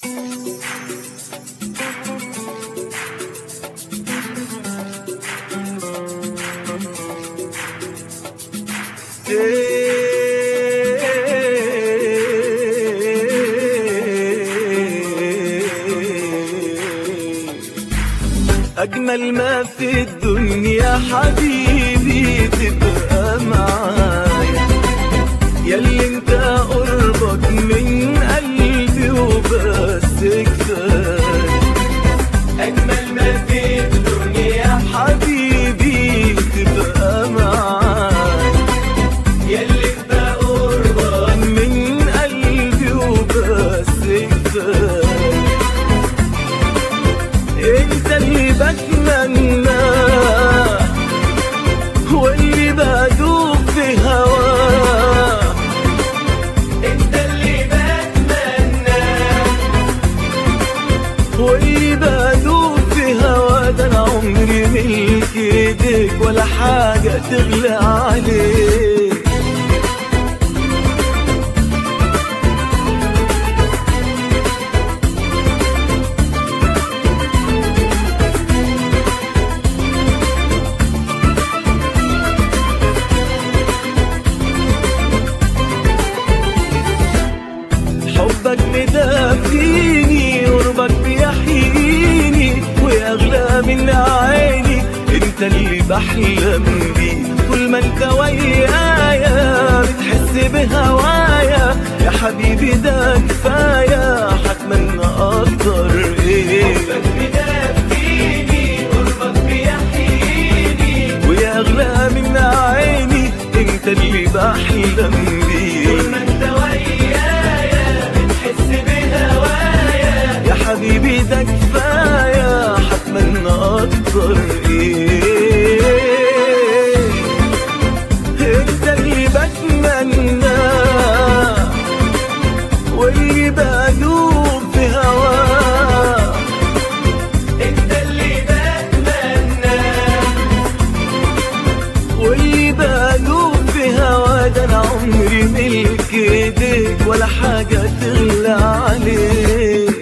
أجمل ما في الدنيا حبيبي تبقى معايا، ياللي انت قربك من قلبي وبس كفاية. أجمل ما في الدنيا حبيبي تبقى معايا، ياللي انت قربك من قلبي وبس كفاية. انت اللي بتمناه واللي بدوب في هواه، انت اللي بتمناه واللي بدوب في هواه. ده انا عمري ملك ايديك ولا حاجة تغلى عليك. حبك مدافيني قربك بيحييني، وأغلى من عيني انت اللي بحلم بيه. طول ما انت ويايا بتحس بهوايا يا حبيبي ده كفاية، هتمنى اكتر ايه. حبك مدافيني قربك بيحييني، ويا أغلى من عيني انت اللي بحلم بيه. طول ما انت حبيبي ده كفاية، هتمنى أكتر إيه. انت اللي بتمناه واللي بدوب في هواه، انت اللي بتمناه واللي بدوب في هواه. ده انا عمري ملك ايديك ولا حاجة تغلى عليك.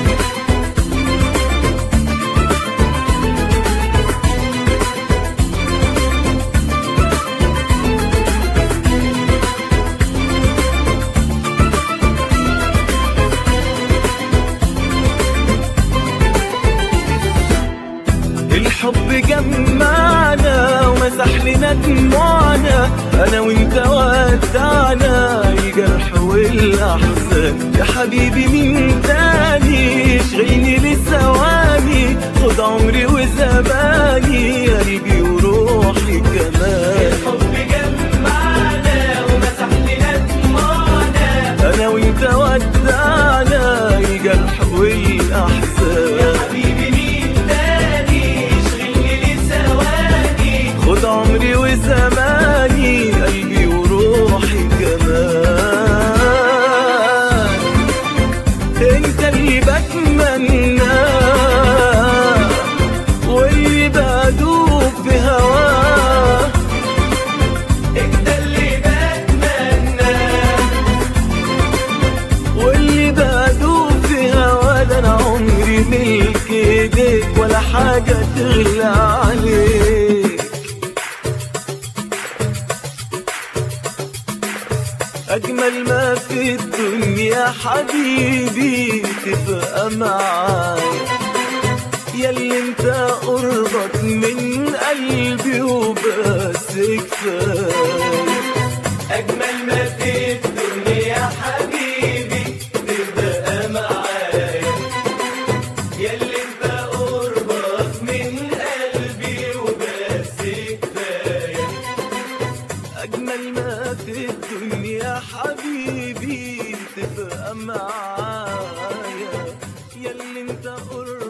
الحب جمعنا ومسح لنا دموعنا، انا وانت ودعنا الجرح والاحزان. يا حبيبي مين تاني يشغلني لثواني، خد عمري وزماني قلبي وروحي كمان. الحب جمعنا ومسح لنا دموعنا، انا وانت ودعنا الجرح والاحزان. يا حبيبي خد عمري وزماني قلبي وروحي كمان. انت اللي بتمناه واللي بدوب في هواه، انت اللي بتمناه واللي بدوب في هواه. ده انا عمري ملك ايديك ولا حاجة تغلى عليك. أجمل ما في الدنيا حبيبي تبقى معايا، ياللي انت قربك من قلبي وبس كفاية. أجمل ما في الدنيا حبيبي تبقى معايا، ياللي انت قربك من قلبي وبس كفاية. أجمل ما في الدنيا حبيبي تبقى معايا، ياللي انت قربك